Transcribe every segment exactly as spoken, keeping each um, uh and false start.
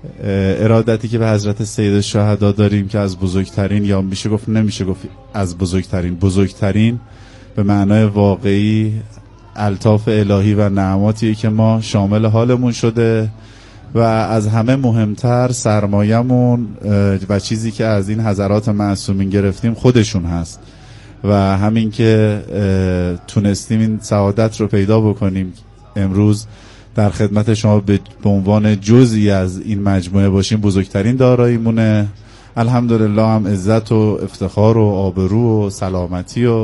ارادتی که به حضرت سید الشهدا داریم که از بزرگترین، یا میشه گفت نمیشه گفت از بزرگترین، بزرگترین به معنای واقعی الطاف الهی و نعماتیه که ما شامل حالمون شده و از همه مهمتر سرمایه‌مون و چیزی که از این حضرات معصومین گرفتیم خودشون هست و همین که تونستیم این سعادت رو پیدا بکنیم امروز در خدمت شما به عنوان جزئی از این مجموعه باشیم بزرگترین داراییمونه. الحمدلله هم عزت و افتخار و آبرو و سلامتی و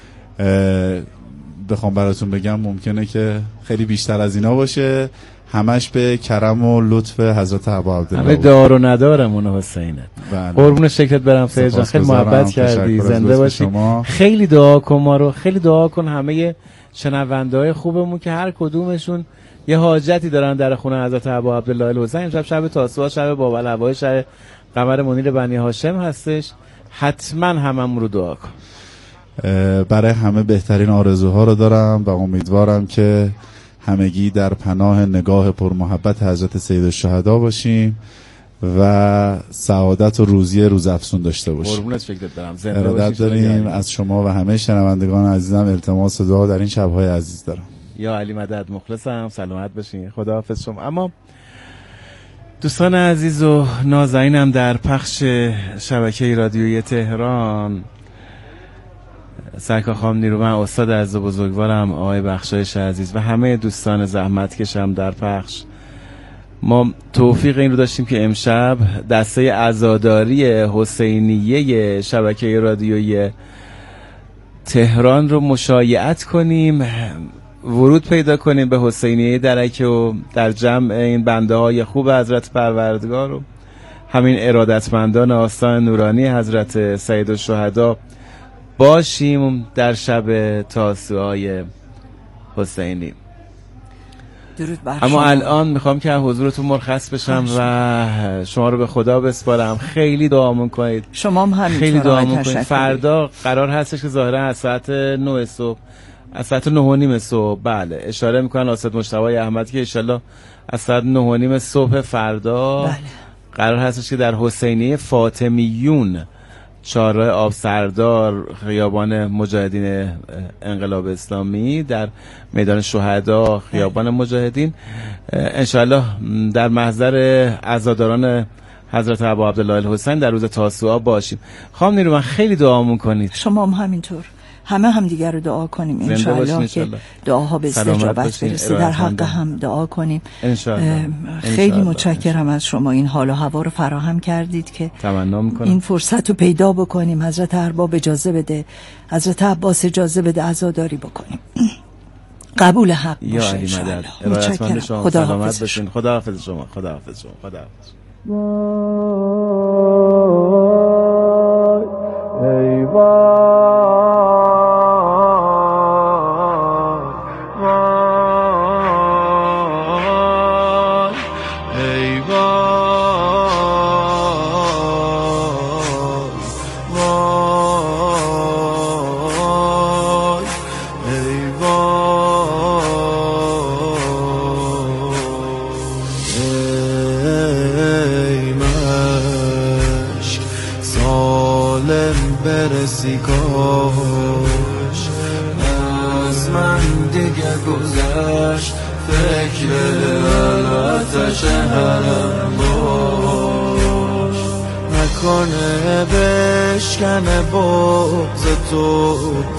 بخوام براتون بگم ممکنه که خیلی بیشتر از اینا باشه. همش به کرم و لطف حضرت ابا عبدالله. همه دار و ندارمون حسینت. قربون شکلت برم فیض جان، خیلی محبت کردی، زنده باشی. خیلی دعا کن ما رو، خیلی دعا کن همه شنونده‌های خوبمون که هر کدومشون یه حاجتی دارن در خونه حضرت ابا عبدالله الحسین. امشب شب تاسوعا، شب بابالهوای، شب قمر منیر بنی هاشم هستش. حتما هممون رو دعا کن. برای همه بهترین آرزوها رو دارم و امیدوارم که همگی در پناه نگاه پر محبت حضرت سید الشهدا باشیم و سعادت و روزی روزافزون داشته باشیم. قربونت فکرت دارم. زنده ارادت داریم از شما و همه شنوندگان عزیزم. التماس دعا در این شب‌های عزیز دارم. یا علی مدد، مخلصم. سلامت باشین. خداحافظ شما. اما دوستان عزیز و نازنینم در پخش شبکه رادیویی تهران، سرکار خانم نیرومند، استاد عزیز و بزرگوارم آقای بخشایش عزیز و همه دوستان زحمتکشم در پخش، ما توفیق این رو داشتیم که امشب دسته عزاداری حسینیه شبکه رادیویی تهران رو مشایعت کنیم، ورود پیدا کنیم به حسینیه درکه و در جمع این بنده های خوب حضرت پروردگار و همین ارادتمندان آستان نورانی حضرت سید الشهدا باشیم در شب تاسوعای حسینی. اما الان میخوام که حضورتون مرخص بشم و شما رو به خدا بسپارم. خیلی دعا میکنید، شما هم همینطور. خیلی دعا میکنید. فردا قرار هستش که ظاهرا از ساعت نه صبح، از ساعت نه و نیم صبح، بله اشاره میکنن استاد مجتبی احمد که انشالله از ساعت نه و نیم صبح فردا بله. قرار هستش که در حسینیه فاطمیون، چهارراه آب سردار، خیابان مجاهدین انقلاب اسلامی، در میدان شهدا، خیابان مجاهدین، انشالله در محضر عزاداران حضرت ابا عبدالله الحسین در روز تاسوعا باشیم. خانم نیرومند خیلی دعا میکنید. شما هم همینطور. همه هم دیگر رو دعا کنیم انشالله که دعاها به استجابت برسه. در حق هم دعا کنیم. انشالله. خیلی متشکرم از شما این حال و هوا رو فراهم کردید که تمنا میکنم این فرصت رو پیدا بکنیم. حضرت ارباب اجازه بده، حضرت عباس اجازه بده عزاداری بکنیم. قبول حق باشه انشالله. متشکرم. خدا حافظ باشین. خدا حافظ شما. خدا حافظ شما. خدا حافظ. ای وای برسی کاش از من دیگه گذشت فکر آتش حرم باش نکنه بشکنه بغض تو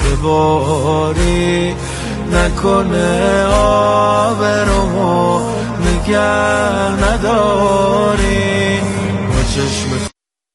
بباری نکنه آبرومو نگه نداری با چشم.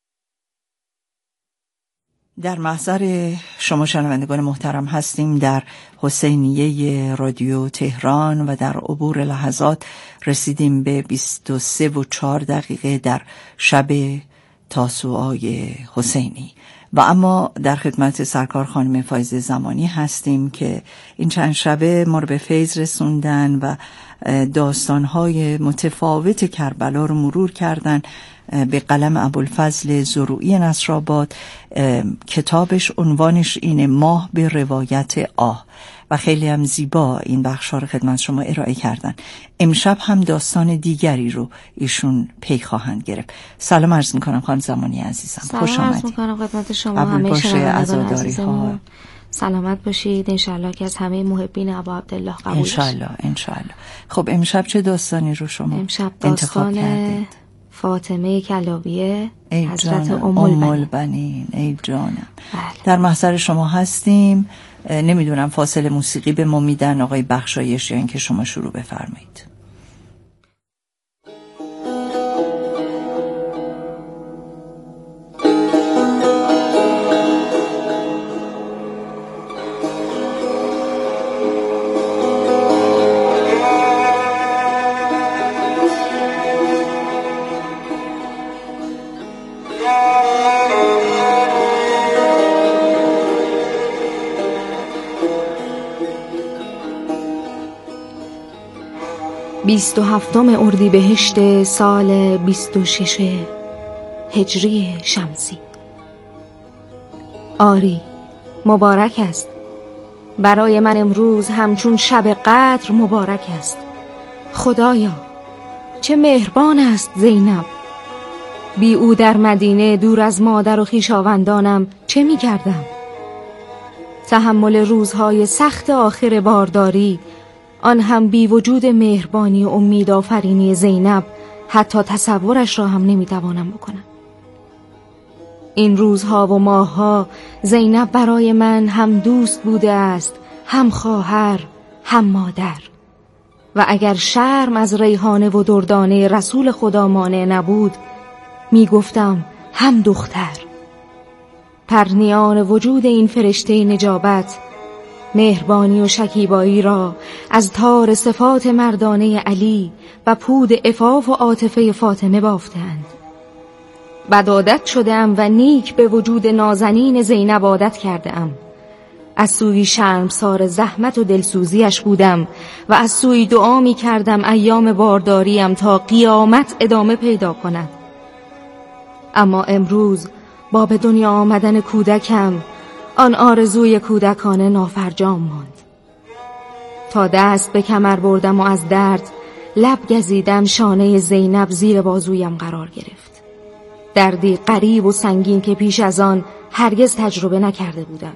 در محضر شما شنوندگان محترم هستیم در حسینیه رادیو تهران و در عبور لحظات رسیدیم به بیست و سه و چهار دقیقه در شب تاسوعای حسینی و اما در خدمت سرکار خانم فایزه زمانی هستیم که این چند شبه ما رو به فیض رسوندن و داستانهای متفاوت کربلا رو مرور کردن به قلم ابوالفضل زروعی نصرآباد. کتابش عنوانش اینه، ماه به روایت آه و خیلی هم زیبا این بخش‌ها رو خدمت شما ارائه کردن. امشب هم داستان دیگری رو ایشون پی خواهند گرفت. سلام عرض می‌کنم خانم زمانی عزیزم، خوش سلام آمدید. عرض می‌کنم خدمت شما همه شنوندگان عزیزمون. سلامت باشید انشالله که از همه محبین ابا عبدالله قبول انشالله انشالله. خب امشب چه داستانی رو شما امشب انتخاب کردید؟ فاطمه کلابیه حضرت ام البنین. ای جانم بله. در محضر شما هستیم. نمیدونم فاصله موسیقی به ما میدن آقای بخشایش یا اینکه شما شروع بفرمایید. بیست و هفتم اردیبهشت سال بیست و شش هجری شمسی. آری مبارک است برای من امروز همچون شب قدر مبارک است. خدایا چه مهربان است زینب. بی او در مدینه دور از مادر و خویشاوندانم چه می کردم؟ تحمل روزهای سخت آخر بارداری، آن هم بی وجود مهربانی و امید آفرینی زینب، حتی تصورش را هم نمیتوانم بکنم. این روزها و ماهها زینب برای من هم دوست بوده است، هم خواهر، هم مادر. و اگر شرم از ریحانه و دردانه رسول خدا مانع نبود، میگفتم هم دختر. پرنیان وجود این فرشته نجابت مهربانی و شکیبایی را از تار صفات مردانه علی و پود عفاف و عاطفه فاطمه بافتند. بدعادت شدم و نیک به وجود نازنین زینب عادت کردم. از سوی شرمسار زحمت و دلسوزیش بودم و از سوی دعا می کردم ایام بارداریم تا قیامت ادامه پیدا کند. اما امروز با به دنیا آمدن کودکم آن آرزوی کودکانه نافرجام ماند. تا دست به کمر بردم و از درد لب گزیدم، شانه زینب زیر بازویم قرار گرفت. دردی غریب و سنگین که پیش از آن هرگز تجربه نکرده بودم.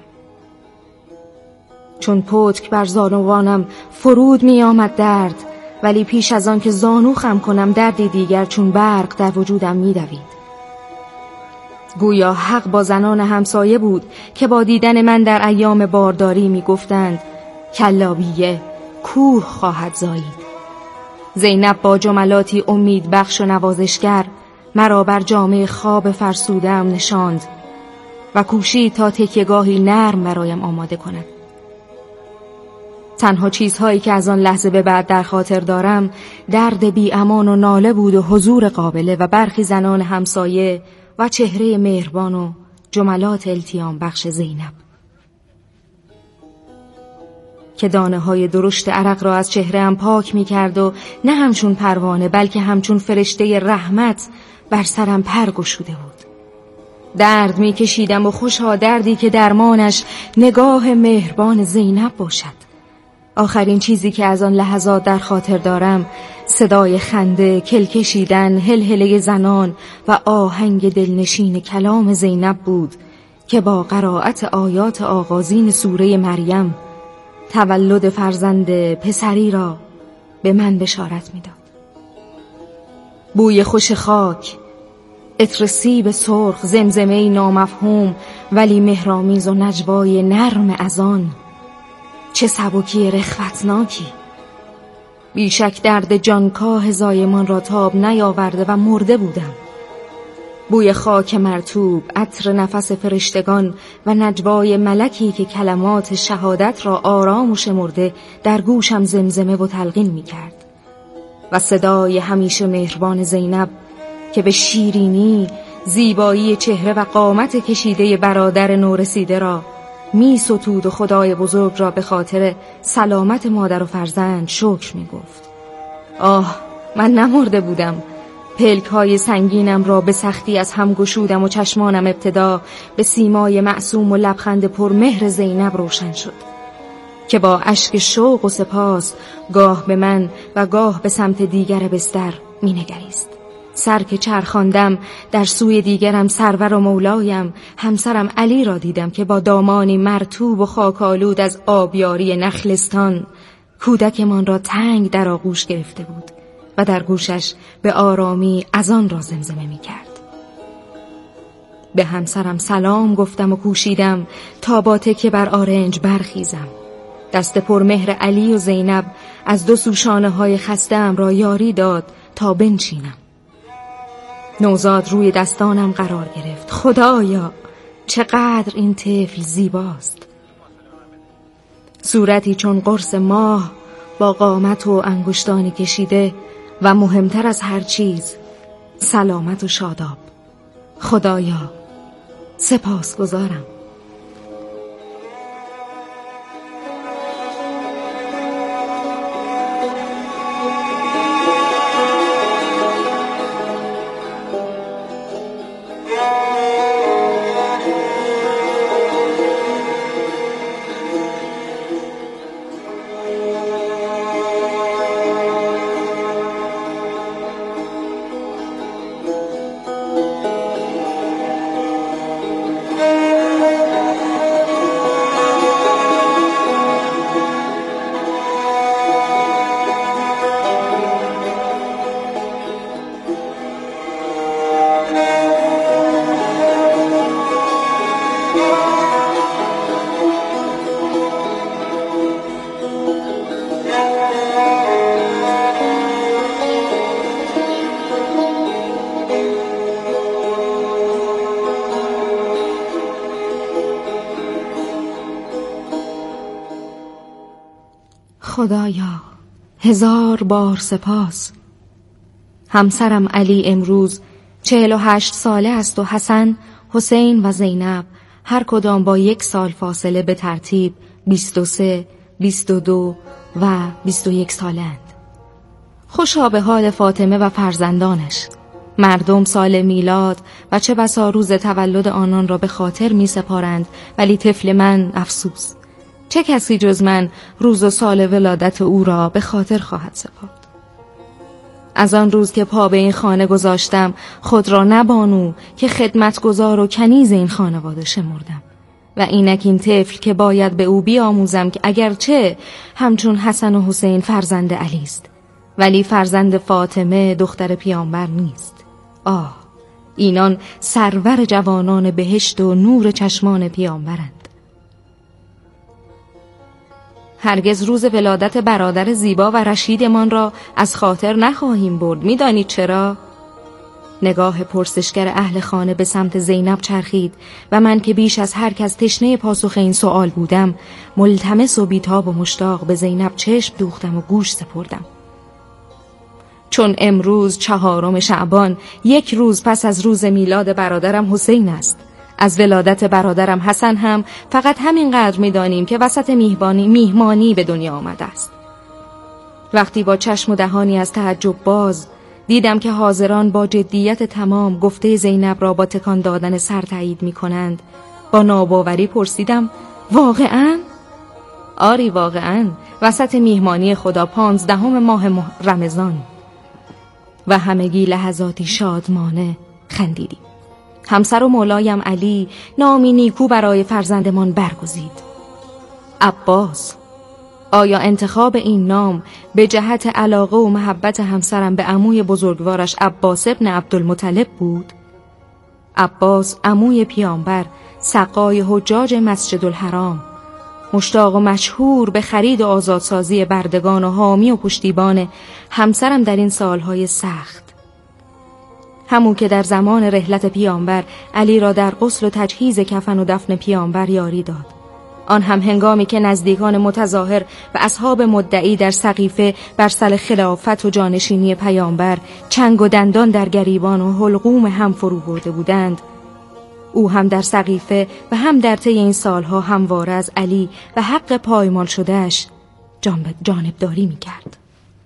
چون پتک بر زانوانم فرود می آمد درد، ولی پیش از آن که زانو خم کنم دردی دیگر چون برق در وجودم می دوید. گویا حق با زنان همسایه بود که با دیدن من در ایام بارداری می گفتند کلابیه کوه خواهد زایید. زینب با جملاتی امید بخش و نوازشگر مرا بر جامه خواب فرسودم نشاند و کوشید تا تکیه‌گاهی نرم برایم آماده کند. تنها چیزهایی که از آن لحظه به بعد در خاطر دارم درد بی امان و ناله بود و حضور قابله و برخی زنان همسایه و چهره مهربان و جملات التیام بخش زینب که دانه های درشت عرق را از چهره‌ام پاک می کرد و نه همچون پروانه بلکه همچون فرشته رحمت بر سرم پر گشوده بود. درد می کشیدم و خوشا دردی که درمانش نگاه مهربان زینب باشد. آخرین چیزی که از آن لحظات در خاطر دارم صدای خنده، کل کشیدن، هلهله زنان و آهنگ دلنشین کلام زینب بود که با قرائت آیات آغازین سوره مریم تولد فرزند پسری را به من بشارت می‌داد. بوی خوش خاک، عطر سیب سرخ، زمزمه نامفهوم ولی مهرآمیز و نجوای نرم از آن. چه سبکی رخوتناکی. بیشک درد جانکاه زایمان را تاب نیاورده و مرده بودم. بوی خاک مرطوب، عطر نفس فرشتگان و نجوای ملکی که کلمات شهادت را آرام و شمرده در گوشم زمزمه و تلقین می کرد و صدای همیشه مهربان زینب که به شیرینی، زیبایی چهره و قامت کشیده برادر نورسیده را می ستود و خدای بزرگ را به خاطر سلامت مادر و فرزند شکر می گفت. آه، من نمرده بودم. پلک های سنگینم را به سختی از هم گشودم و چشمانم ابتدا به سیمای معصوم و لبخند پر مهر زینب روشن شد. که با اشک شوق و سپاس گاه به من و گاه به سمت دیگر بستر می نگریست. سر که چرخاندم در سوی دیگرم سرور و مولایم همسرم علی را دیدم که با دامانی مرطوب و خاکالود از آبیاری نخلستان کودکمان را تنگ در آغوش گرفته بود و در گوشش به آرامی از آن را زمزمه می کرد. به همسرم سلام گفتم و کوشیدم تا با تکیه بر آرنج برخیزم. دست پر مهر علی و زینب از دو سو شانه های خسته‌ام را یاری داد تا بنشینم. نوزاد روی دستانم قرار گرفت. خدایا چقدر این طفل زیباست. صورتی چون قرص ماه با قامت و انگشتانی کشیده و مهمتر از هر چیز سلامت و شاداب. خدایا سپاسگزارم. خدایا هزار بار سپاس. همسرم علی امروز چهل و هشت ساله است و حسن، حسین و زینب هر کدام با یک سال فاصله به ترتیب بیست و سه، بیست و دو و بیست و یک سالند. خوشا به حال فاطمه و فرزندانش. مردم سال میلاد و چه بسا روز تولد آنان را به خاطر می سپارند، ولی طفل من افسوس. چه کسی جز من روز و سال ولادت او را به خاطر خواهد سپرد؟ از آن روز که پا به این خانه گذاشتم خود را نبانو که خدمتگزار و کنیز این خانواده شمردم و اینک این طفل که باید به او بیاموزم که اگرچه همچون حسن و حسین فرزند علی است، ولی فرزند فاطمه دختر پیامبر نیست. آه، اینان سرور جوانان بهشت و نور چشمان پیامبرند. هرگز روز ولادت برادر زیبا و رشیدمان را از خاطر نخواهیم برد. می‌دانید چرا؟ نگاه پرسشگر اهل خانه به سمت زینب چرخید و من که بیش از هر کس تشنه پاسخ این سوال بودم، ملتمس و بیتاب و مشتاق به زینب چشم دوختم و گوش سپردم. چون امروز چهارم شعبان، یک روز پس از روز میلاد برادرم حسین است. از ولادت برادرم حسن هم فقط همینقدر می‌دانیم که وسط میهمانی میهمانی به دنیا آمده است. وقتی با چشم و دهانی از تعجب باز دیدم که حاضران با جدیت تمام گفته زینب را با تکان دادن سر تایید می‌کنند، با ناباوری پرسیدم: واقعاً؟ آری واقعاً، وسط میهمانی خدا پانزدهم ماه رمضان. و همگی لحظاتی شادمانه خندیدیم. همسر و مولایم علی نامی نیکو برای فرزندمان برگزید: عباس. آیا انتخاب این نام به جهت علاقه و محبت همسرم به عموی بزرگوارش عباس ابن عبدالمطلب بود؟ عباس عموی پیامبر، سقای حجاج مسجد الحرام، مشتاق و مشهور به خرید و آزادسازی بردگان و حامی و پشتیبان همسرم در این سالهای سخت. همون که در زمان رحلت پیامبر علی را در غسل و تجهیز کفن و دفن پیامبر یاری داد. آن هم هنگامی که نزدیکان متظاهر و اصحاب مدعی در سقیفه بر سر خلافت و جانشینی پیامبر چنگ و دندان در گریبان و حلقوم هم فرو برده بودند، او هم در سقیفه و هم در طی این سالها همواره از علی و حق پایمال شدهش جانبداری می‌کرد.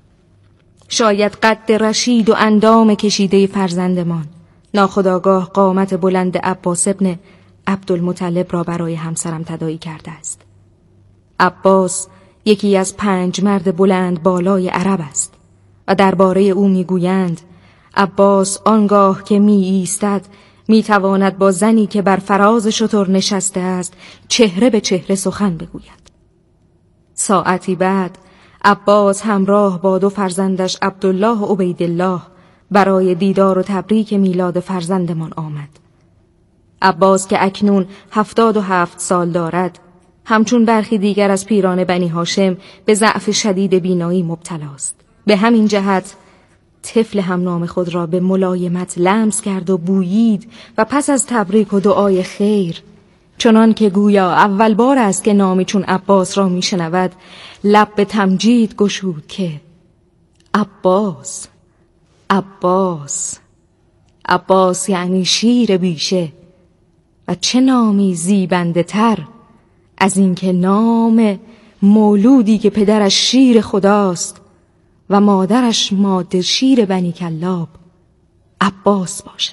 شاید قد رشید و اندام کشیده فرزندمان ناخودآگاه قامت بلند عباس ابن عبدالمطلب را برای همسرم تداعی کرده است. عباس یکی از پنج مرد بلند بالای عرب است و درباره او میگویند عباس آنگاه که می ایستد می تواند با زنی که بر فراز شتر نشسته است چهره به چهره سخن بگوید. ساعتی بعد عباس همراه با دو فرزندش عبدالله و عبیدالله برای دیدار و تبریک میلاد فرزندمان آمد. عباس که اکنون هفتاد و هفت سال دارد همچون برخی دیگر از پیران بنی هاشم به ضعف شدید بینایی مبتلاست. به همین جهت طفل همنام خود را به ملایمت لمس کرد و بویید و پس از تبریک و دعای خیر چنان که گویا اول بار است که نامی چون عباس را میشنود لب به تمجید گشود که عباس عباس عباس یعنی شیر بیشه و چه نامی زیبنده تر از اینکه نام مولودی که پدرش شیر خداست و مادرش ماده شیر بنی کلاب عباس باشد.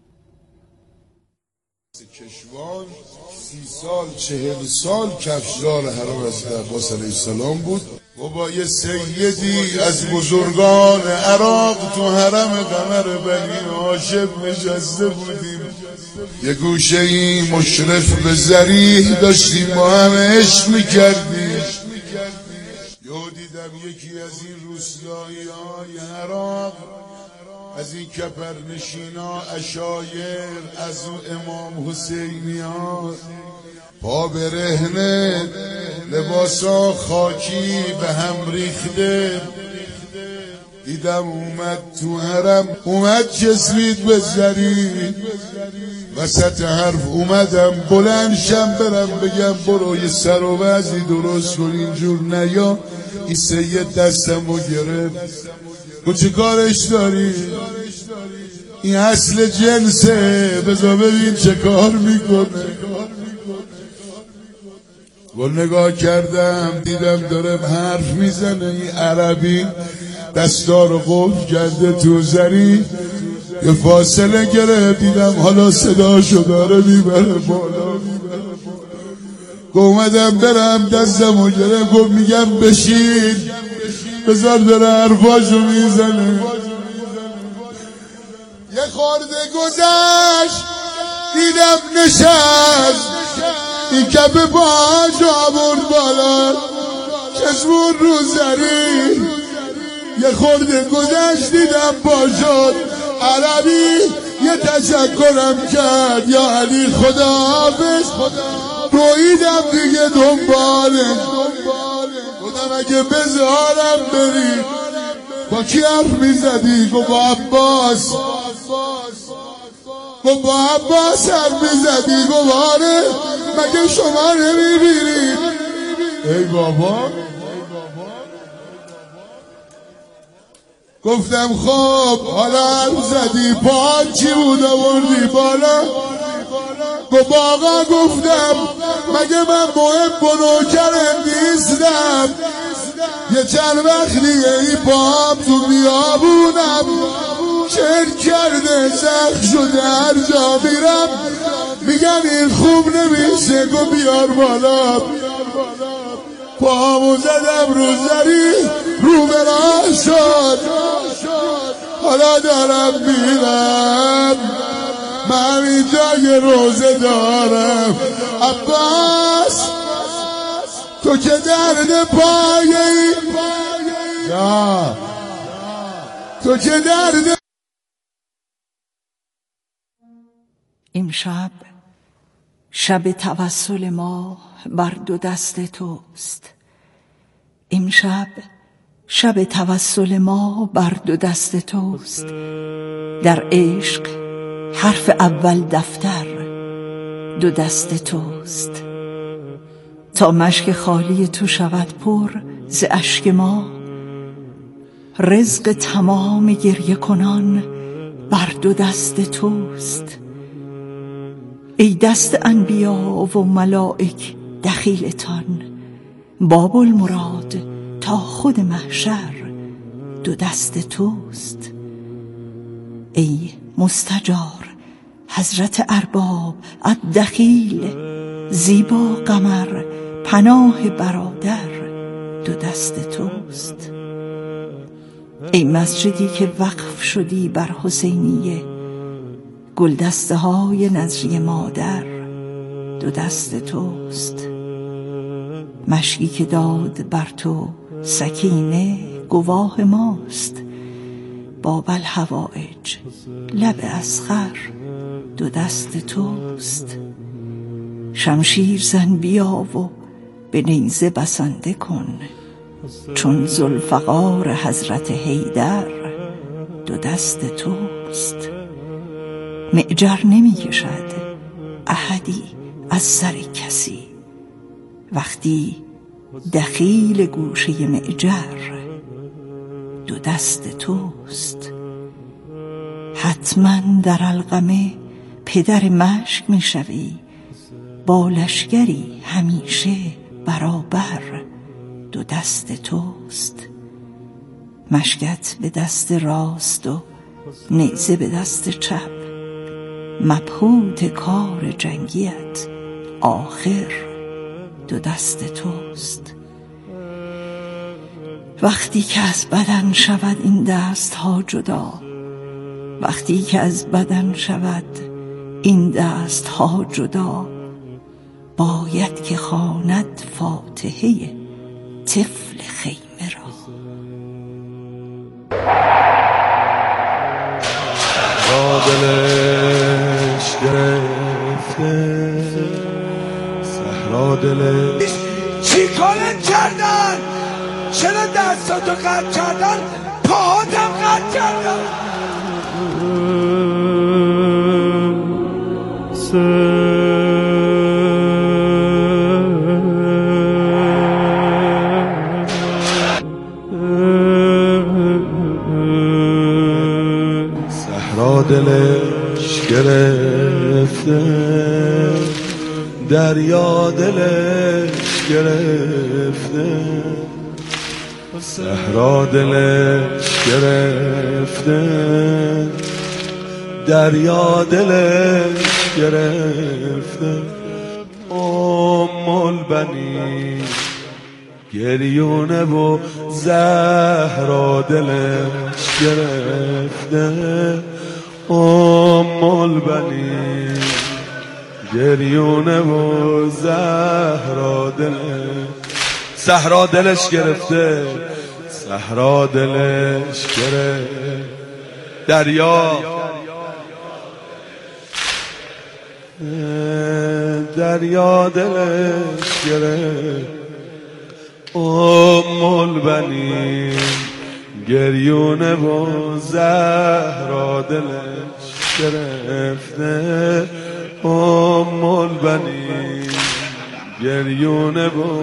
کشوان سی سال چهل سال کفشدار حرم از عباس علیه السلام بود و با یه سیدی از بزرگان عراق تو حرم قمر بنی هاشم نشسته بودیم. یه گوشه ای مشرف به ذریح داشتیم با هم عشق میکردیم. یهو دیدم یکی از این روستایی های عراق از این کپرنشینا اشایر از اون امام حسینی ها پا برهنه لباسا خاکی به هم ریخته دیدم اومد تو حرم اومد چسبید به ذریح وسط حرف اومدم بلند شم برم بگم برو یه سر و وضعی درست کن اینجور نیا. این سید دستم رو گرفت گو چه کارش داری؟ این اصل جنسه بذار ببین چه کار میکنه. گل نگاه کردم دیدم داره حرف میزنه. این عربی دستا رو قفل کرده تو زری یه فاصله گرفت دیدم حالا صداشو داره میبره بالا. اومدم برم دستمو گرفت گفت میگم بشین بذار داره حرفاشو میزنه. یه خورده گذشت دیدم نشست این کف پاهاش آورد بالا چشمون رو زری. یه خورده گذشت دیدم پا شد عربی یه تشکرم کرد یا علی خداحافظ رویدم دیگه دنباله بودم اگه بذارم بری با کی حرف میزدی؟ گو با عباس. گو با عباس حرف میزدی؟ گو باره مگه شما نمیبینید؟ ای بابا گفتم خب حالا حرف زدی پاک چی بود آوردی بالا؟ گفت آقا گفتم مگه من محب و نوکرم نیستم یه چند وقت دیگه ای پام تو بیابونم چرک کرده زخم شده هر جا میرم میگن این خوب نمیشه گو بیار بالا. پامو زدم رو زری رو به راه شد حالا دارم میرم من اینجا یه روزه دارم. عباس تو که درد پایه‌ای یا تو که درد امشب شب توسل ما بر دو دست توست. امشب شب توسل ما بر دو دست توست. در عشق حرف اول دفتر دو دست توست. تا مشک خالی تو شود پر ز اشک ما رزق تمام گریه کنان بر دو دست توست. ای دست انبیا و ملائک دخیلتان باب المراد تا خود محشر دو دست توست. ای مستجار حضرت ارباب الدخیل زیبا قمر پناه برادر دو دست توست. ای مسجدی که وقف شدی بر حسینیه، گلدسته های نذری مادر دو دست توست. مشکی که داد بر تو سکینه گواه ماست، باب الحوائج لب اصغر دو دست توست. شمشیر زن بیا و به نیزه بسنده کن، چون ذوالفقار حضرت حیدر دو دست توست. معجر نمی کشد احدی از سر کسی، وقتی دخیل گوشه معجر دو دست توست. حتما در القمه پدر مشک می شوی، با لشکری همیشه برابر دو دست توست. مشکت به دست راست و نیزه به دست چپ، مبهوت کار جنگیت آخر دو دست توست. وقتی که از بدن شود این دست ها جدا، وقتی که از بدن شود این دست ها جدا، باید که خواند فاتحه طفل خیمه را. را دلش گرفته، صحرا دلش چی کارت کردن؟ چرا دستاتو قطع کردن؟ پاهاتم قطع کردن. صحرا دلش گرفته، دریا دلش گرفته، صحرا دلش گرفته، دریا دلش گرفته. ام البنی گریونه و زهرا دلش گرفته. ام البنی گریونه و زهرا دلش، صحرا دلش گرفته، صحرا دلش گرفته، دریا دریا دلش گرفت. ام البنی گریونه و زهرا دلش گرفته. ام البنی گریونه و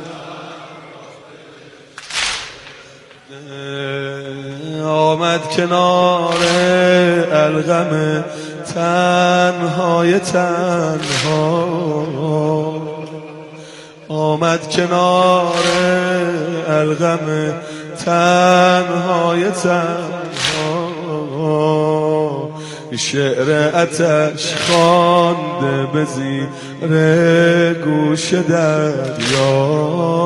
آمد کنار الغم تنهای تنها، آمد کنار الغم تنهای تنها. شعر آتش خوانده به زیر گوش دریا،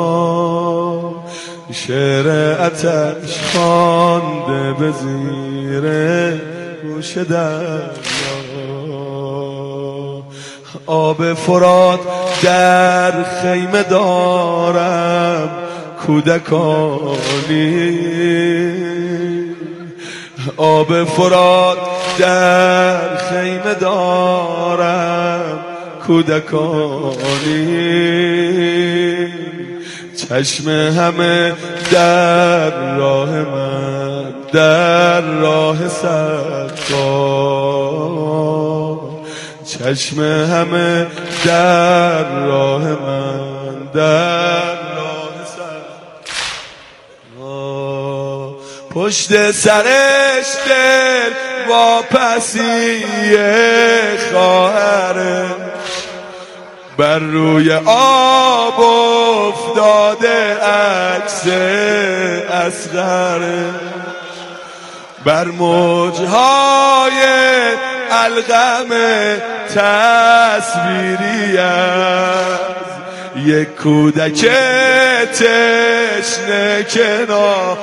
شعر آتش خوانده به زیر گوش دریا. آب فرات در خیمه دارم کودکانی، آب فرات در خیمه دارم کودکانی. چشم همه در راه من، در راه سرکار، چشم همه در راه من، در راه سرکار. پشت سرش دل واپسی خواهره، بر روی آب افتاده عکس اصغره، بر موجهای الغم تصویری از یک کودک تشنه کنار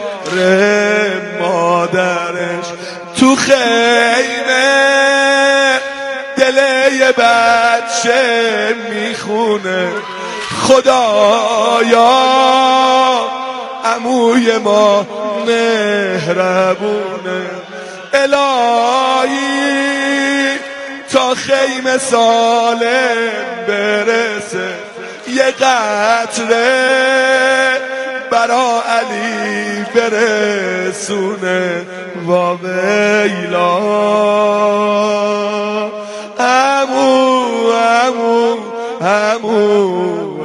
مادرش تو خیمه دل یه بچه میخونه خدایا عموی ما مهربونه الهی تا خیمه سالم برسه یه قطره برا علی برسونه و ویلا امو امو امو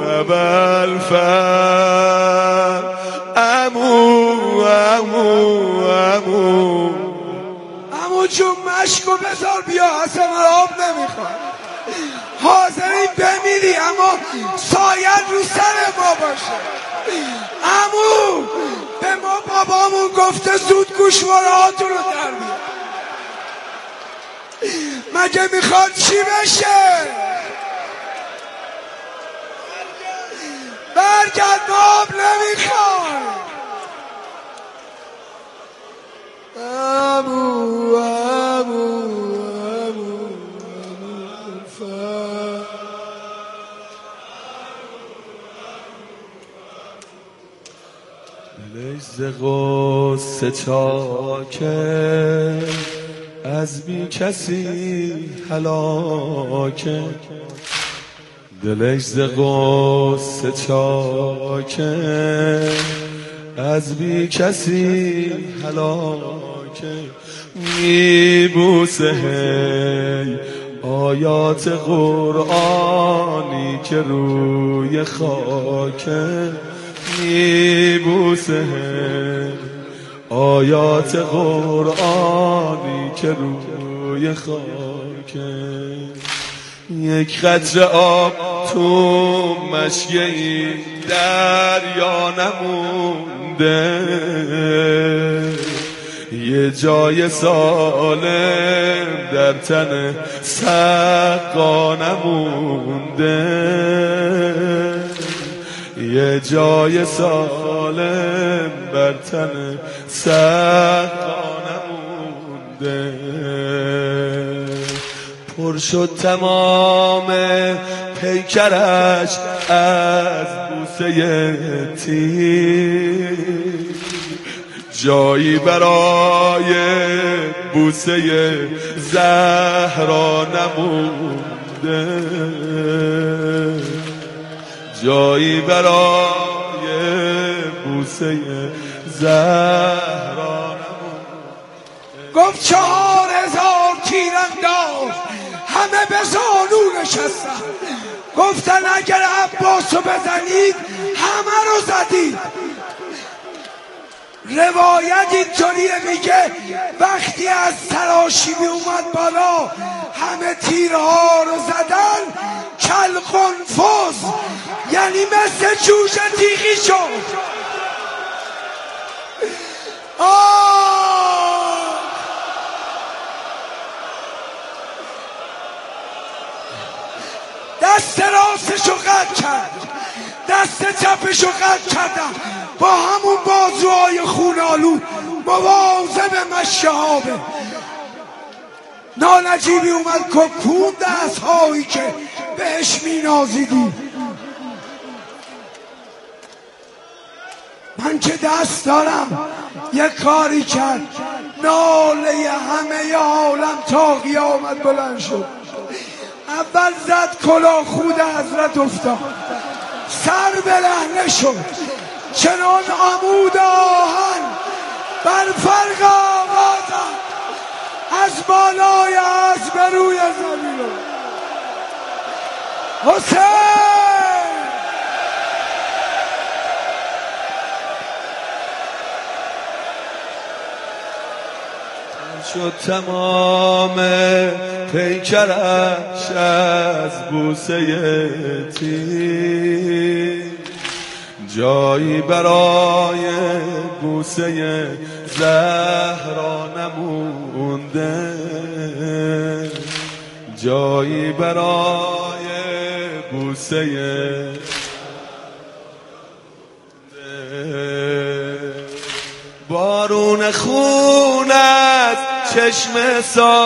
ابوالفضل امو امو امو امو جون مشکو بذار بیا اصلا آب نمیخواد حاضرین بمیری اما سایت رو سر ما باشه امو به ما بابامون گفته زود گوشواره هاتون رو در بیار مگه میخواد چی بشه برگرد ما آب نمیخواد امو امو امو دلش ز غصه چاکه از بی کسی هلاکه دلش ز غصه چاکه از بی کسی هلاکه میبوسه هی آیات قرآنی که روی خاکه میبوسه آیات قرآنی که روی خاکه یک قطره آب تو مشیه این دریا نمونده یه جای سالم در تن سقا نمونده یه جای سالم بر تن سقا نمونده پر شد تمام پیکرش از بوسه تیر جایی برای بوسه زهرا نمونده جایی برای بوسه زهرا گفت چهار هزار تیرانداز همه به زانو نشستن گفتن اگر عباسو بزنید همه رو زدید روایت اینطوریه میگه وقتی از سراشی می اومد بالا همه تیرها رو زدن کل قنفذ یعنی مثل جوجه تیغی شد آه دست راستشو قطع کرد دست چپشو قطع کردم با همون بازوهای خونالود مواظب مشهابه نانجیبی اومد که کون دست هایی که بهش می نازیدی من که دست دارم یه کاری کرد ناله همه عالم تا قیامت بلند شد اول زد کلاه خود حضرت افتاد سر بلهنه شد چنان عمود آهن بر فرق آوازم از بالای از به روی زمین حسین شد تمام پیکرش از بوسه تیر جایی برای بوسه زهرا نمونده جایی برای بوسه چشم سا